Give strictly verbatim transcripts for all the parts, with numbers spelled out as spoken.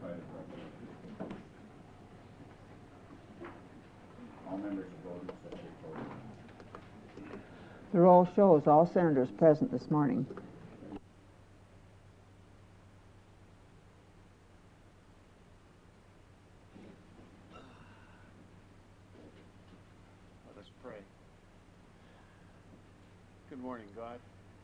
certify the correctness. All members have voted, such a vote. The roll shows all senators present this morning. Let us pray. Good morning, God.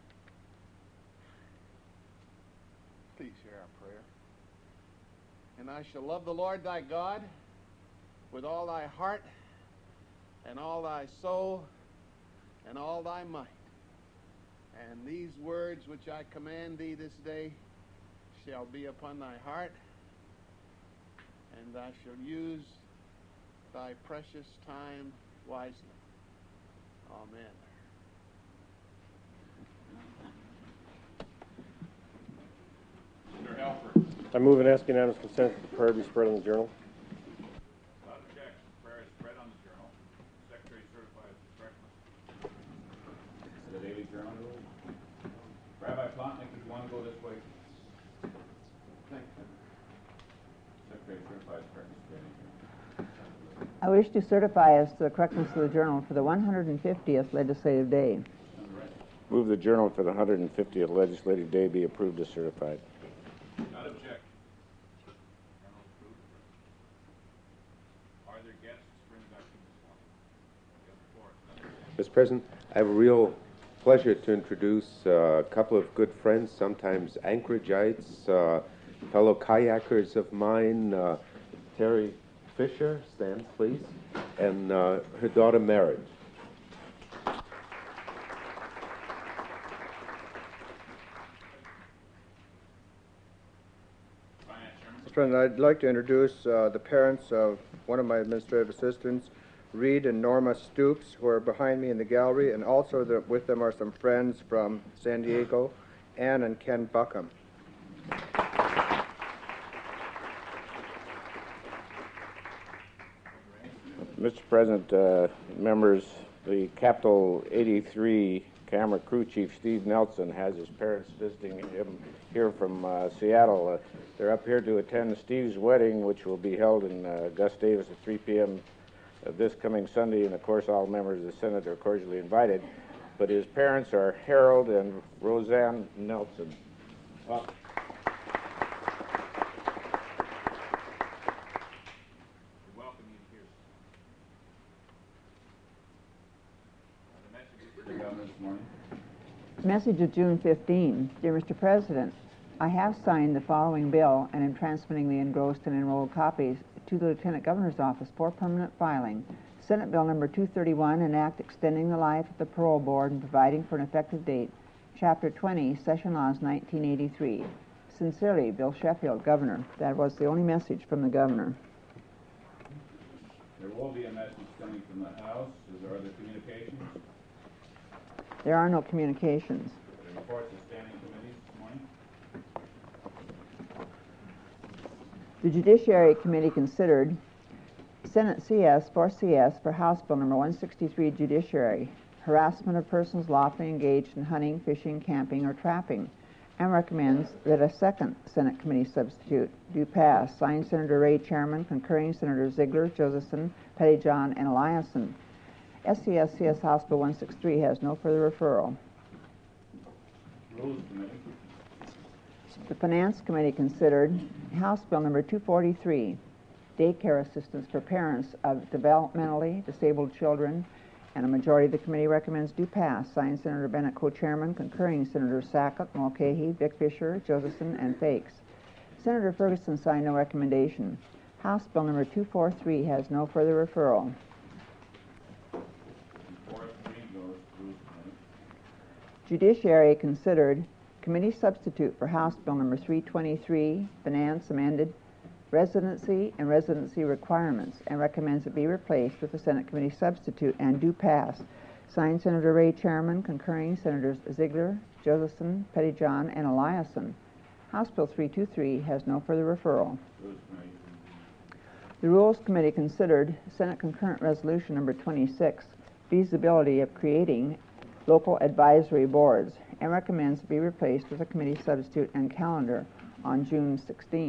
Please hear our prayer. And I shall love the Lord thy God with all thy heart and all thy soul and all thy might. And these words which I command thee this day shall be upon thy heart, and thou shalt use thy precious time wisely. Amen. Senator Halford. I move and ask unanimous consent that the prayer be spread on the journal. Without objection, the prayer is spread on the journal. Secretary certifies the correctness. The Daily Journal. Rabbi Plotnick, if you want to go this way. Thank you. Secretary certifies the correctness of the Daily Journal. I wish to certify as to the correctness of the journal for the one hundred fiftieth legislative day. Move the journal for the one hundred fiftieth legislative day be approved as certified. Without objection. Journal approved. Are there guests for introduction this morning? You have the floor. Mister President, I have a real pleasure to introduce uh, a couple of good friends, sometimes Anchoragites, uh, fellow kayakers of mine, uh, Terry Fisher, stand please, and uh, her daughter Merritt. Mister President, I'd like to introduce uh, the parents of one of my administrative assistants, Reed and Norma Stoops, who are behind me in the gallery, and also the, with them are some friends from San Diego, Ann and Ken Buckham. Mister President, uh, members, the Capital eighty-three camera crew chief, Steve Nelson, has his parents visiting him here from uh, Seattle. Uh, they're up here to attend Steve's wedding, which will be held in uh, Gus Davis at three p m Uh, this coming Sunday, and of course all members of the Senate are cordially invited. But his parents are Harold and Roseanne Nelson. Well, Welcome you here. The message for the governor this morning. Message of June fifteenth. Dear Mister President, I have signed the following bill and am transmitting the engrossed and enrolled copies to the Lieutenant Governor's office for permanent filing. Senate Bill number two thirty-one, an act extending the life of the parole board and providing for an effective date. Chapter twenty, Session Laws nineteen eighty-three. Sincerely, Bill Sheffield, Governor. That was the only message from the Governor. There will be a message coming from the House. Is there other communications? There are no communications. The reports of standing committees this morning. The Judiciary Committee considered Senate C S four C S for House Bill number one sixty-three, Judiciary, harassment of persons lawfully engaged in hunting, fishing, camping, or trapping, and recommends that a second Senate committee substitute do pass. Signed, Senator Ray, Chairman, concurring Senators Ziegler, Josephson, Pettyjohn, and Eliason. S C S C S House Bill one sixty-three has no further referral. Rules Committee. The Finance Committee considered House Bill number two forty-three, daycare assistance for parents of developmentally disabled children, and a majority of the committee recommends do pass. Signed, Senator Bennett, co-chairman, concurring Senators Sackett, Mulcahy, Vic Fisher, Josephson, and Fakes. Senator Ferguson signed no recommendation. House Bill number two forty-three has no further referral. Fourth reading goes to Rules Committee. Judiciary considered committee substitute for House Bill number three twenty-three, Finance amended residency and residency requirements, and recommends it be replaced with the Senate committee substitute and do pass. Signed, Senator Ray, Chairman, concurring Senators Ziegler, Josephson, Pettyjohn, and Eliason. House Bill three twenty-three has no further referral. Rules Committee. The Rules Committee considered Senate Concurrent Resolution number twenty-six, feasibility of creating local advisory boards, and recommends it be replaced with a committee substitute and calendar on June sixteenth.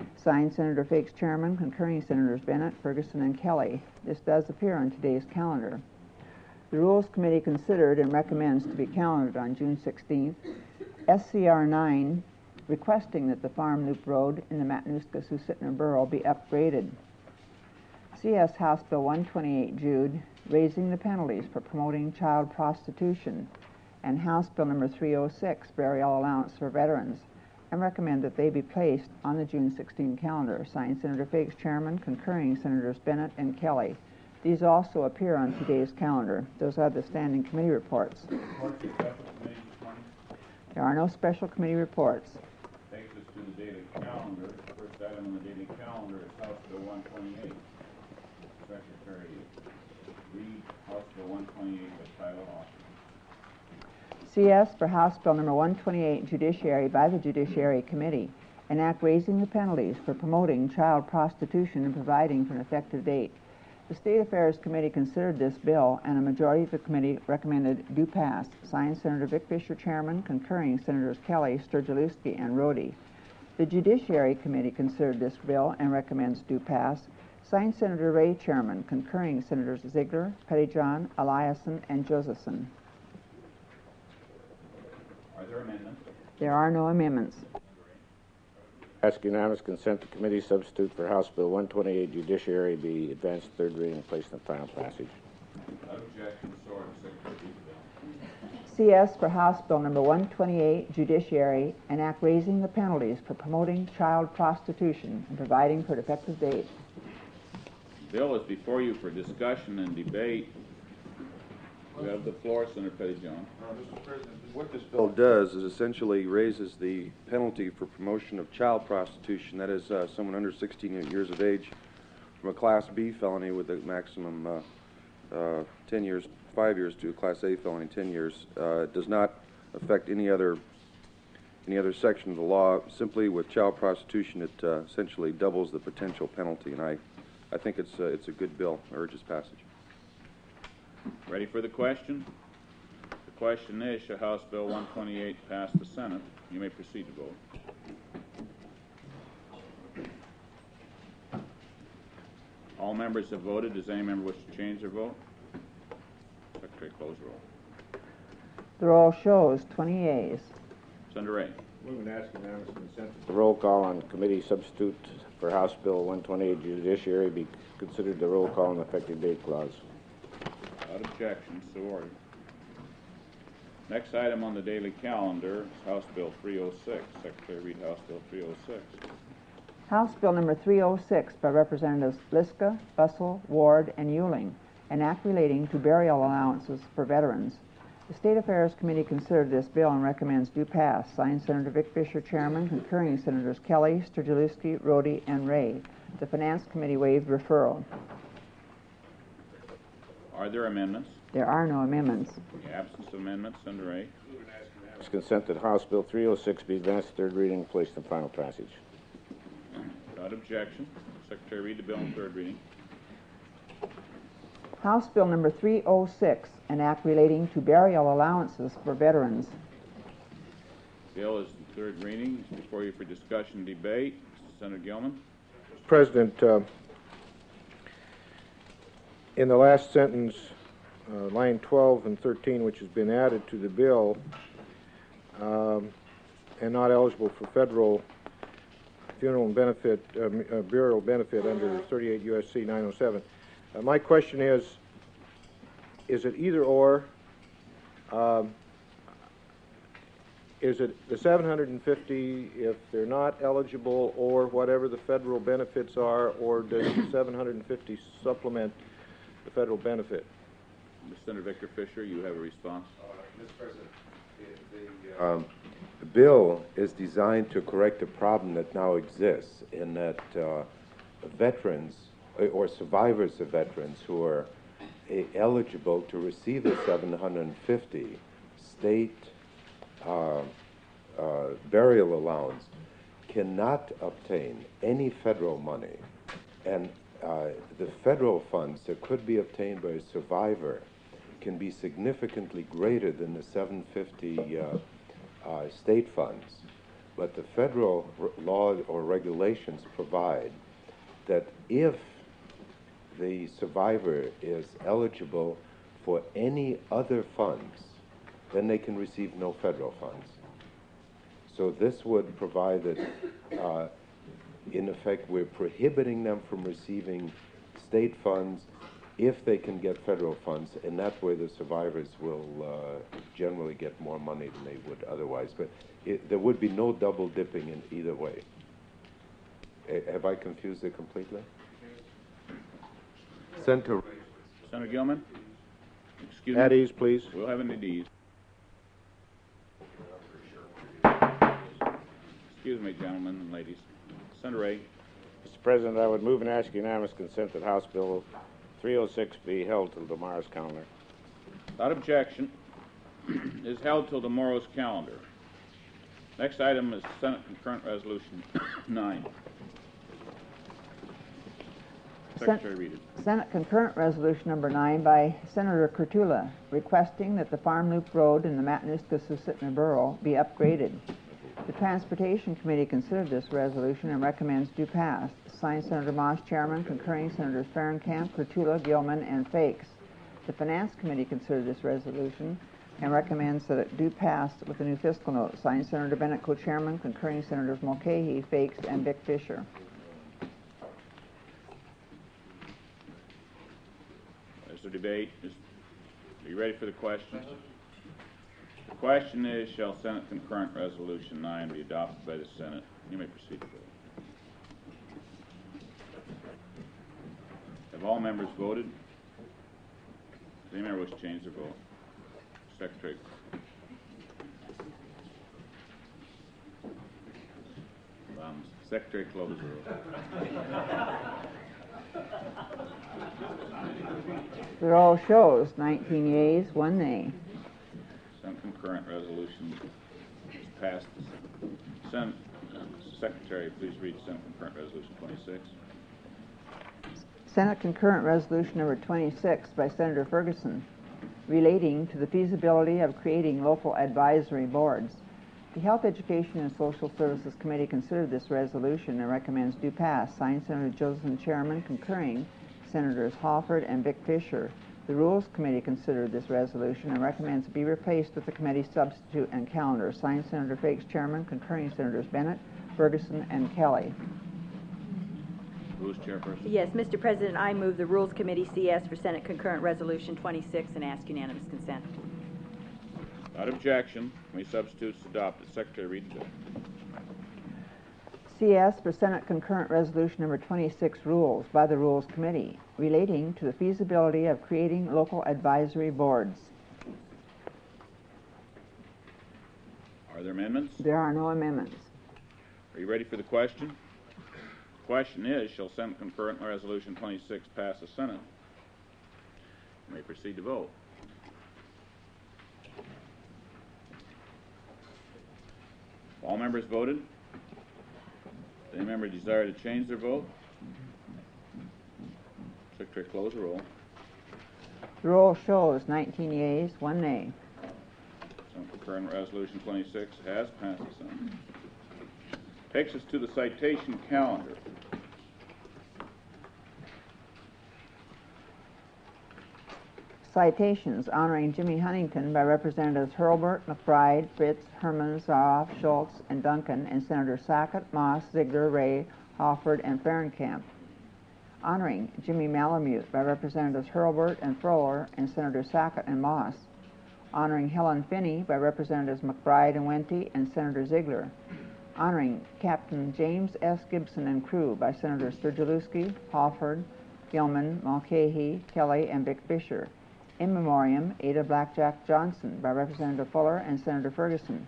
Signed, Senator Fakes, Chairman, concurring Senators Bennett, Ferguson, and Kelly. This does appear on today's calendar. The Rules Committee considered and recommends to be calendared on June sixteenth. S C R nine, requesting that the Farm Loop Road in the Matanuska-Susitna Borough be upgraded. C S House Bill one twenty-eight, Jude, raising the penalties for promoting child prostitution, and House Bill number three oh six, burial allowance for veterans, and recommend that they be placed on the June sixteenth calendar. Signed, Senator Fakes, Chairman, concurring Senators Bennett and Kelly. These also appear on today's calendar. Those are the standing committee reports. Reports of special committees this morning. There are no special committee reports. Takes us to the daily calendar. First item on the daily calendar is House Bill one twenty-eight. Secretary read House Bill one twenty-eight by title only. C S for House Bill number one twenty-eight, Judiciary by the Judiciary Committee, an act raising the penalties for promoting child prostitution and providing for an effective date. The State Affairs Committee considered this bill, and a majority of the committee recommended do pass. Signed, Senator Vic Fisher, Chairman, concurring Senators Kelly, Sturgielewski, and Rhodey. The Judiciary Committee considered this bill and recommends do pass. Signed, Senator Ray, Chairman, concurring Senators Ziegler, Pettyjohn, Eliason, and Josephson. Are there amendments? There are no amendments. Ask unanimous consent the committee substitute for House Bill one twenty-eight Judiciary be advanced third reading and placed in final passage. Without objection, so ordered. Secretary read the bill. C S for House Bill number one twenty-eight, Judiciary, an act raising the penalties for promoting child prostitution and providing for an effective date. The bill is before you for discussion and debate. You have the floor, Senator Pettyjohn. Uh, Mister President, what this bill does is essentially raises the penalty for promotion of child prostitution. That is, uh, someone under sixteen years of age, from a Class B felony with a maximum uh, uh, ten years, five years, to a Class A felony, ten years. Uh, it does not affect any other any other section of the law. Simply with child prostitution, it uh, essentially doubles the potential penalty, and I, I think it's uh, it's a good bill. I urge its passage. Ready for the question? The question is, shall House Bill one twenty-eight pass the Senate? You may proceed to vote. All members have voted. Does any member wish to change their vote? Secretary, close the roll. The roll shows twenty yeas. Senator Ray. Move and ask unanimous consent that the roll call on committee substitute for House Bill one twenty-eight Judiciary be considered the roll call on the effective date clause. Without objection, so ordered. Next item on the daily calendar is House Bill three oh six. Secretary read House Bill three oh six. House Bill number three oh six by Representatives Liska, Bussell, Ward, and Euling, an act relating to burial allowances for veterans. The State Affairs Committee considered this bill and recommends do pass. Signed, Senator Vic Fisher, Chairman, concurring Senators Kelly, Sturgielewski, Rhodey, and Ray. The Finance Committee waived referral. Are there amendments? There are no amendments. In the absence of amendments, Senator Ray. It's consent that House Bill three oh six be advanced third reading and placed in final passage. Without objection, Secretary read the bill in third reading. House Bill number three oh six, an act relating to burial allowances for veterans. Bill is in third reading. It's before you for discussion and debate. Senator Gilman. Mister President, uh, in the last sentence, uh, line twelve and thirteen, which has been added to the bill, um, and not eligible for federal funeral and benefit, uh, uh, burial benefit under thirty-eight U S C nine oh seven. Uh, my question is, is it either or? Um, is it the seven hundred fifty if they're not eligible, or whatever the federal benefits are, or does the seven hundred fifty supplement the federal benefit? Senator Victor Fisher, you have a response. Uh, Mister President, the, um, the bill is designed to correct a problem that now exists in that uh, veterans or survivors of veterans who are uh, eligible to receive the seven hundred fifty state uh, uh, burial allowance cannot obtain any federal money, and uh, the federal funds that could be obtained by a survivor can be significantly greater than the seven hundred fifty uh, uh, state funds. But the federal r- law or regulations provide that if the survivor is eligible for any other funds, then they can receive no federal funds. So this would provide that, uh, in effect, we're prohibiting them from receiving state funds if they can get federal funds, and that way the survivors will uh, generally get more money than they would otherwise. But it, there would be no double dipping in either way. A- have I confused it completely? Senator. Senator Gilman? Excuse me? At ease, please. We'll have an at ease. Excuse me, gentlemen and ladies. Senator Ray. Mister President, I would move and ask unanimous consent that House Bill three oh six be held till tomorrow's calendar. Without objection, is held till tomorrow's calendar. Next item is Senate Concurrent Resolution nine. Secretary, read it. Senate Concurrent Resolution Number nine by Senator Kurtula, requesting that the Farm Loop Road in the Matanuska-Susitna Borough be upgraded. The Transportation Committee considered this resolution and recommends do pass. Signed, Senator Moss, Chairman, concurring Senators Fahrenkamp, Kurtula, Gilman, and Fakes. The Finance Committee considered this resolution and recommends that it do pass with a new fiscal note. Signed, Senator Bennett, co-chairman, concurring Senators Mulcahy, Fakes, and Vic Fisher. Is there debate? Is, are you ready for the question? The question is, shall Senate Concurrent Resolution nine be adopted by the Senate? You may proceed to vote. Have all members voted? Does any member wish to change their vote? Secretary. Um, Secretary, close the roll. The roll shows nineteen yeas, one nay. Senate Concurrent Resolution is passed. Senate uh, Secretary, please read Senate Concurrent Resolution twenty-six. Senate Concurrent Resolution Number twenty-six by Senator Ferguson, relating to the feasibility of creating local advisory boards. The Health, Education, and Social Services Committee considered this resolution and recommends do pass. Signed, Senator Josephson, Chairman, concurring Senators Hawford and Vic Fisher. The Rules Committee considered this resolution and recommends it be replaced with the committee substitute and calendar. Signed, Senator Fakes, Chairman, concurring Senators Bennett, Ferguson, and Kelly. Rules Chairperson. Yes, Mister President, I move the Rules Committee C S for Senate Concurrent Resolution twenty-six and ask unanimous consent. Without objection, committee substitutes adopted. Secretary, read the bill. C S for Senate Concurrent Resolution Number twenty-six, Rules by the Rules Committee, relating to the feasibility of creating local advisory boards. Are there amendments? There are no amendments. Are you ready for the question? The question is, shall Senate Concurrent Resolution twenty-six pass the Senate? You may proceed to vote. All members voted? Does any member desire to change their vote? Secretary, close the roll. The roll shows nineteen yeas, one nay. Senate Concurrent Resolution twenty-six has passed the Senate. Takes us to the citation calendar. Citations honoring Jimmy Huntington by Representatives Hurlburt, McBride, Fritz, Herman, Zaroff, Schultz, and Duncan, and Senators Sackett, Moss, Ziegler, Ray, Hofford, and Fahrenkamp. Honoring Jimmy Malamute by Representatives Hurlburt and Froehler, and Senators Sackett and Moss. Honoring Helen Finney by Representatives McBride and Wente, and Senator Ziegler. Honoring Captain James S. Gibson and crew by Senators Sturgielewski, Hofford, Gilman, Mulcahy, Kelly, and Vic Fisher. In memoriam, Ada Blackjack Johnson by Representative Fuller and Senator Ferguson.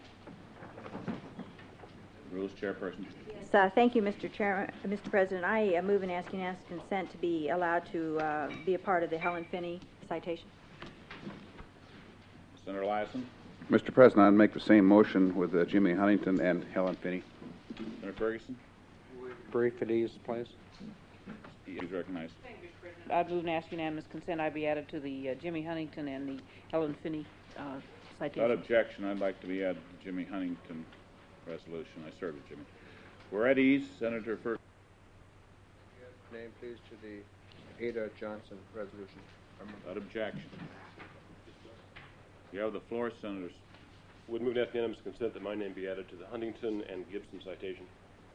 Rules Chairperson. Yes, uh, thank you, Mister Chairman, uh, Mister President. I uh, move and ask unanimous consent to be allowed to uh, be a part of the Helen Finney citation. Senator Lassen. Mister President, I'd make the same motion with uh, Jimmy Huntington and Helen Finney. Senator Ferguson. Brief at ease, please. He is recognized. I'd move and ask unanimous consent I be added to the uh, Jimmy Huntington and the Helen Finney uh, Without citation. objection, I'd like to be added to Jimmy Huntington resolution. I served it, Jimmy. We're at ease. Senator Ferguson. Name, please, to the Ada Johnson resolution. Without objection. You have the floor, Senators. Would move to ask unanimous consent that my name be added to the Huntington and Gibson citation.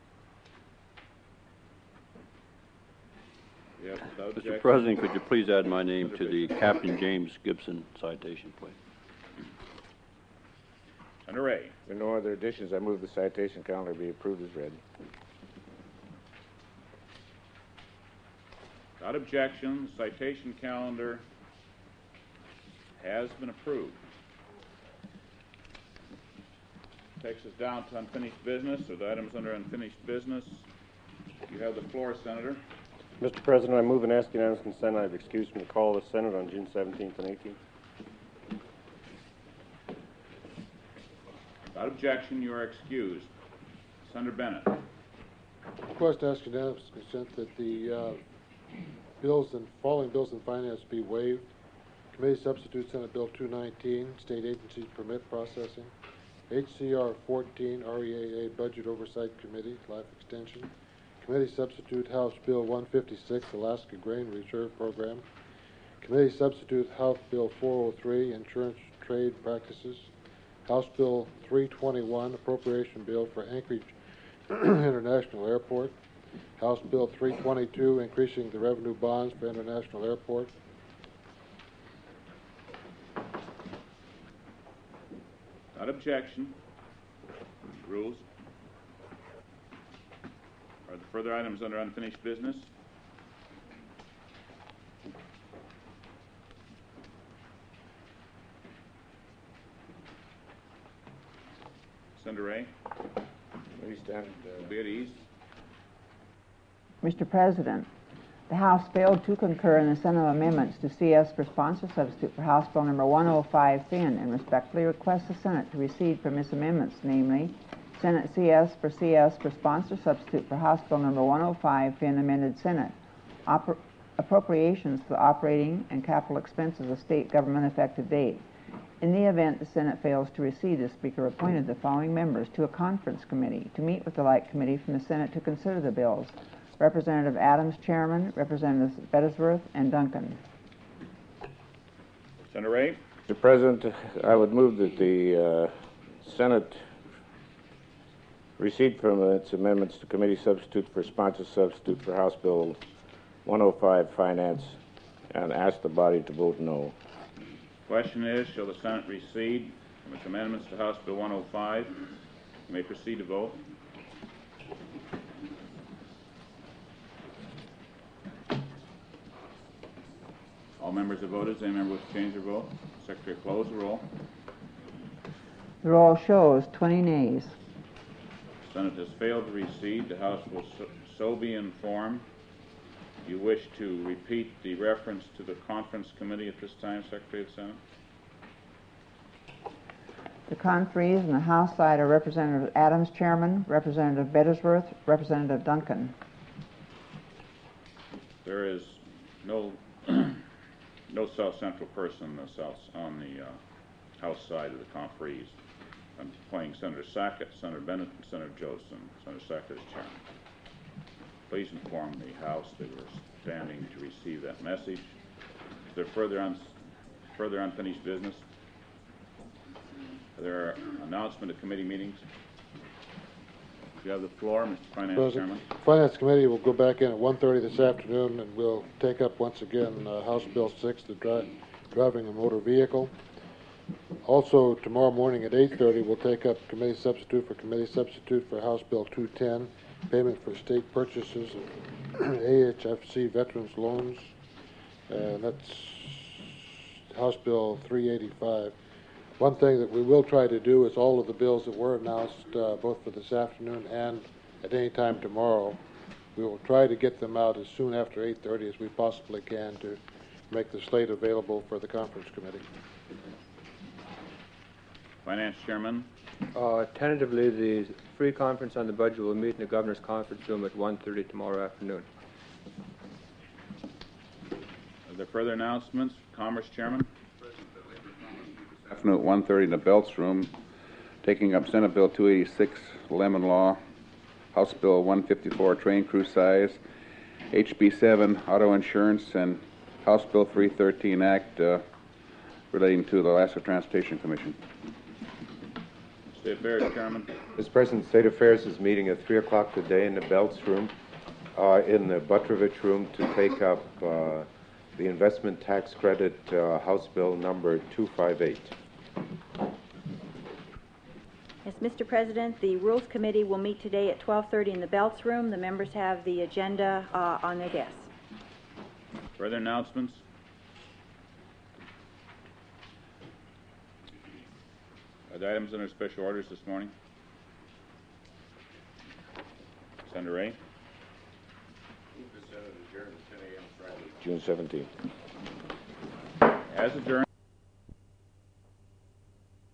Yes, without Mister objection. President, could you please add my name to the Captain James Gibson citation, please? Senator Ray. If there are no other additions, I move the citation calendar be approved as read. Without objection, the citation calendar has been approved. Takes us down to unfinished business, or the items under unfinished business. You have the floor, Senator. Mister President, I move and ask unanimous consent. I have excused from the call of the Senate on June seventeenth and eighteenth. Without objection, you are excused. Senator Bennett. Request to ask unanimous consent that the uh, bills and following bills and finance be waived. Committee substitute Senate Bill two nineteen, State Agency Permit Processing. H C R fourteen, R E A A Budget Oversight Committee, Life Extension. Committee substitute House Bill one fifty-six, Alaska Grain Reserve Program. Committee substitute House Bill four oh three, Insurance Trade Practices. House Bill three twenty-one, Appropriation Bill for Anchorage International Airport. House Bill three twenty-two, Increasing the Revenue Bonds for International Airport. Without objection. Rules. Are there further items under unfinished business? Senator Ray. Please stand. Uh, Be at ease. Mister President, the House failed to concur in the Senate amendments to C S for sponsor substitute for House Bill number one oh five Finn and respectfully request the Senate to recede from its amendments, namely Senate C S for C S for sponsor substitute for House Bill number one oh five Finn amended Senate Oper appropriations for the operating and capital expenses of state government effective date. In the event the Senate fails to recede, the Speaker appointed the following members to a conference committee to meet with the like committee from the Senate to consider the bills. Representative Adams, Chairman, Representatives Bettisworth and Duncan. Senator Ray. Mister President, I would move that the uh, Senate recede from its amendments to committee substitute for sponsor substitute for House Bill one oh five Finance and ask the body to vote no. Question is, shall the Senate recede from its amendments to House Bill one oh five? You may proceed to vote. All members have voted. Does any member wish to change their vote? Secretary, close the roll. The roll shows twenty nays. The Senate has failed to recede. The House will so, so be informed. Do you wish to repeat the reference to the conference committee at this time, Secretary of the Senate? The conferees on the House side are Representative Adams, Chairman, Representative Bettisworth, Representative Duncan. There is no no South Central person on the South on the uh, House side of the conferees. I'm appointing Senator Sackett, Senator Bennett, and Senator Joseph. Senator Sackett is chairman. Please inform the House that we're standing to receive that message. Is there further un further unfinished business? Are there announcement of committee meetings? You have the floor, Mister Finance President, Chairman. Finance Committee will go back in at one thirty this afternoon, and we'll take up once again uh, House Bill six, the dri driving a motor vehicle. Also, tomorrow morning at eight thirty, we'll take up committee substitute for committee substitute for House Bill two ten, payment for state purchases of A H F C veterans loans, and that's House Bill three eighty-five. One thing that we will try to do is all of the bills that were announced, uh, both for this afternoon and at any time tomorrow, we will try to get them out as soon after eight thirty as we possibly can to make the slate available for the conference committee. Finance Chairman. Uh, tentatively, the free conference on the budget will meet in the governor's conference room at one thirty tomorrow afternoon. Are there further announcements? Commerce Chairman. Afternoon at one thirty in the Belts Room taking up Senate Bill two eighty-six, Lemon Law, House Bill one fifty-four, Train Crew Size, H B seven, Auto Insurance, and House Bill three thirteen Act uh, relating to the Alaska Transportation Commission. State Affairs, Chairman. Mister President, State Affairs is meeting at three o'clock today in the Belts Room, uh, in the Butrovich Room, to take up uh, the investment tax credit, uh, House Bill number two fifty-eight. Yes, Mister President, the Rules Committee will meet today at twelve thirty in the Belts Room. The members have the agenda uh, on their desks. Further announcements? Are the items under special orders this morning? Senator Ray? June seventeenth. As adjourned.